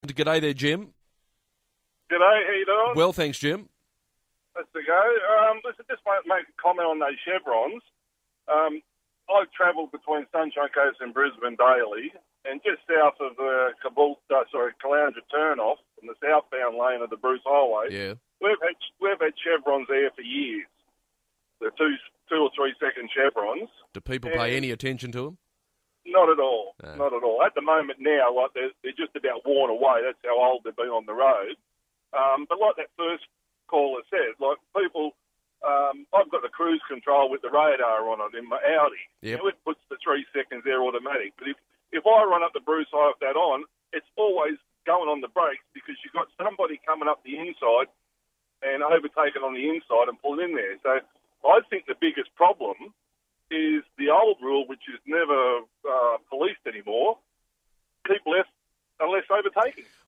G'day there, Jim. G'day, how you doing? Well, thanks, Jim. That's the go. Listen, just make a comment on those chevrons. I've travelled between Sunshine Coast and Brisbane daily, and just south of the Caloundra turnoff in the southbound lane of the Bruce Highway, Yeah. we've had chevrons there for years. The 2 or 3 second chevrons. Do people pay any attention to them? Not at all. No. Not at all. At the moment now, like they're just about worn away. That's how old they've been on the road. But like that first caller said, like people, I've got the cruise control with the radar on it in my Audi. Yep. It puts the 3 seconds there automatic. But if I run up the Bruce High with that on, it's always going on the brakes because you've got somebody coming up the inside and overtaking on the inside and pulling in there. So I think the biggest problem is the old rule, which is never policed anymore, keep left unless overtaking.